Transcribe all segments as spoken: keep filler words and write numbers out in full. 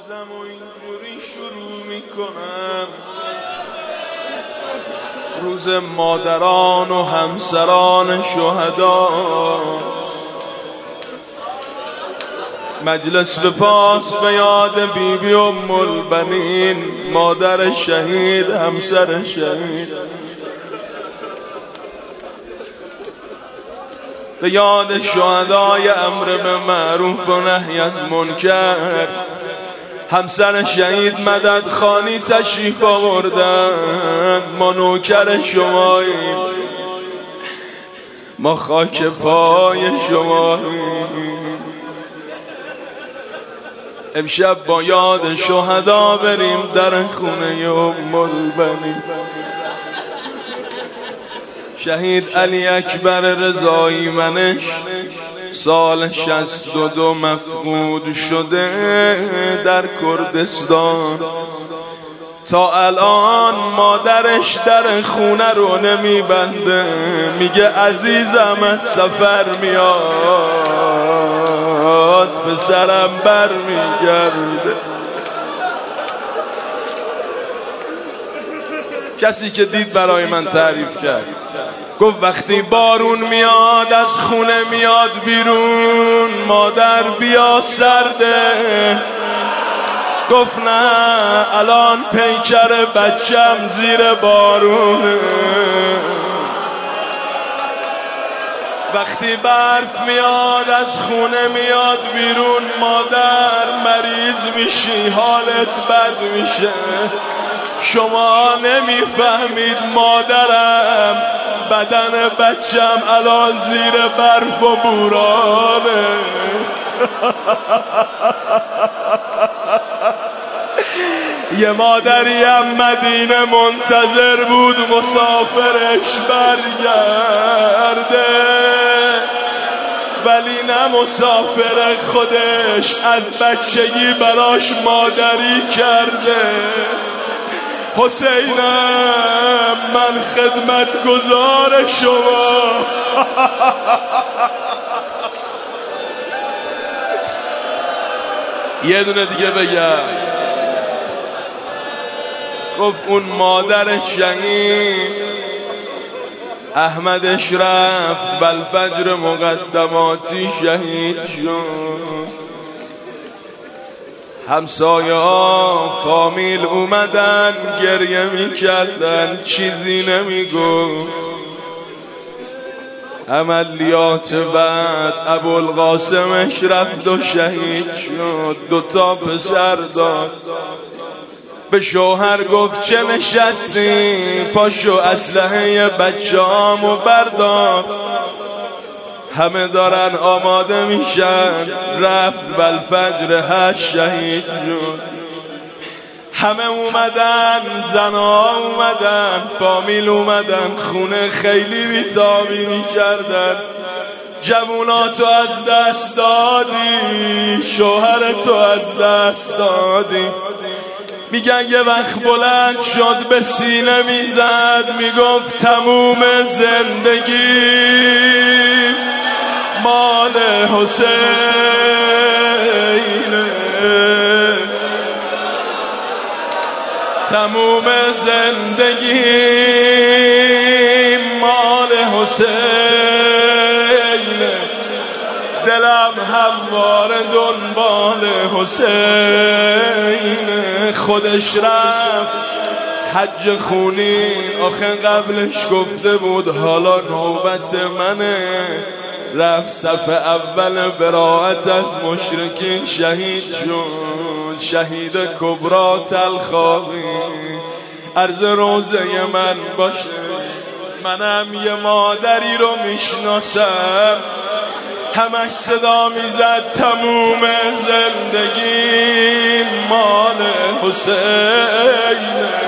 روزم و اینجوری شروع میکنم، روز مادران و همسران شهدا. مجلس به پاس به یاد بی بی ام البنین، مادر شهید، همسر شهید. به یاد شهدای امر به معروف و نهی از منکر، همسر شهید مدد خانی تشریف آوردن. ما نوکر شماییم، ما خاک پای شماییم. امشب با یاد شهدا بریم در خونه ام البنین. شهید علی اکبر رضایی منش سال شصت و دو مفقود شده در کردستان. تا الان مادرش در خونه رو نمیبنده، میگه عزیزم از سفر میاد، پسرم بر میگرده. کسی که دید برای من تعریف کرد، گفت وقتی بارون میاد از خونه میاد بیرون، مادر بیا سرده. گفت نه الان پیکر بچم زیر بارونه. وقتی برف میاد از خونه میاد بیرون، مادر مریض میشی، حالت بد میشه. شما نمیفهمید مادرم، بدن بچم الان زیر برف و بورانه. یه مادریم مدینه منتظر بود مسافرش برگرده، ولی نه مسافر خودش از بچگی براش مادری کرده. حسینم من خدمت گزار شما. یه دونه دیگه بگم. گفت اون مادر شهید احمدش رفت بالفجر مقدماتی شهید شد. همسایه ها فامیل اومدن گریه میکردن، چیزی نمیگفت. عملیات بعد ابوالقاسمش رفت و شهید شد، دوتا پسر داد. به شوهر گفت چه نشستی، پاشو اسلحه بچه هامو بردار، همه دارن آماده میشن. رفت بالفجر هشت شهید شد. همه اومدن، زنها اومدن، فامیل اومدن خونه، خیلی بیتابی میکردن. جووناتو از دست دادی، شوهرتو از دست دادی. میگن یه وقت بلند شد به سینه میزد، میگفت تموم زندگی مال حسینه، تموم زندگی مال حسینه. دلم همواره دنبال حسینه. خودش رفت حج خونین، آخه قبلش گفته بود حالا نوبت منه. رفت صف اول براءت از مشرکین شهید شد. شهید کبرا تلخابی عرض روزه من باشه. منم یه مادری رو میشناسم، همش صدا میزد تموم زندگی مال حسینه.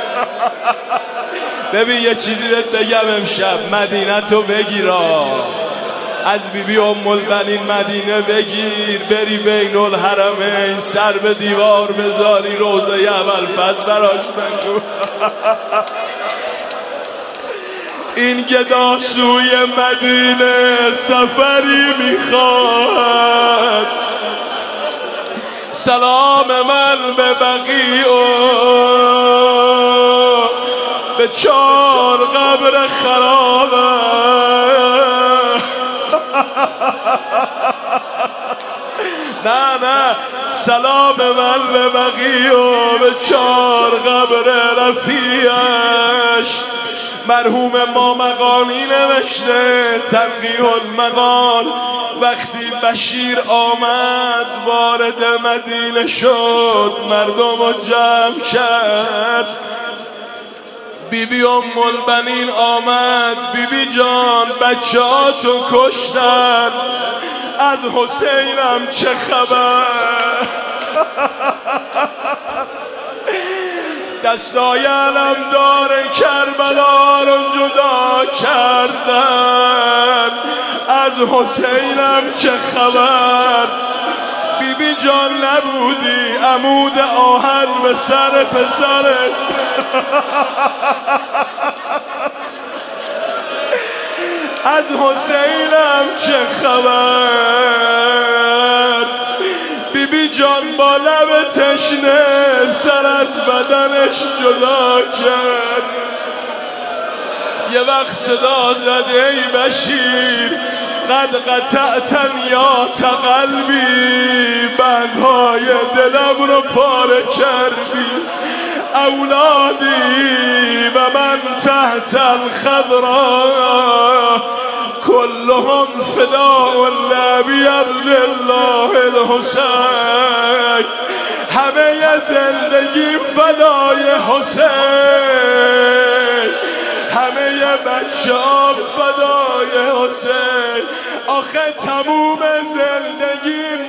ببین یه چیزی بهت بگم امشب، مدینه تو بگیرا، از بی بی ام البنین مدینه بگیر، بری بین الحرمین، سر به دیوار بذاری، روزه ابوالفضل براش بگو. این گدا سوی مدینه سفری میخواد، سلام من به بقیع به چار قبر خرابه. نه نه سلام من به بقیع به چار قبر رفیعش. مرحوم ما مقانی نوشته تنقیح المقال، وقتی بشیر آمد وارد مدینه شد مردم رو جمع کرد. بی بی ام البنین آمد، بی بی جان بچه هاتو کشتن، از حسینم چه خبر؟ دستای علمدار کربلا رو جدا کردن، از حسینم چه خبر؟ بی بی جان نبودی عمود آهن به سر پسرت. از حسینم چه خبر؟ بی بی جان با لب تشنه سر از بدنش جدا کرد. یه وقت صدا زد ای بشیر قد قطعتن یا تقلبی، بندهای دلم رو پاره کردی. اولادی و من تحت الخضراء كلهم فداء لأبي عبدالله الحسین. همه زندگی فدای حسین، همه بچه ها فدای حسین. آخه تموم زندگی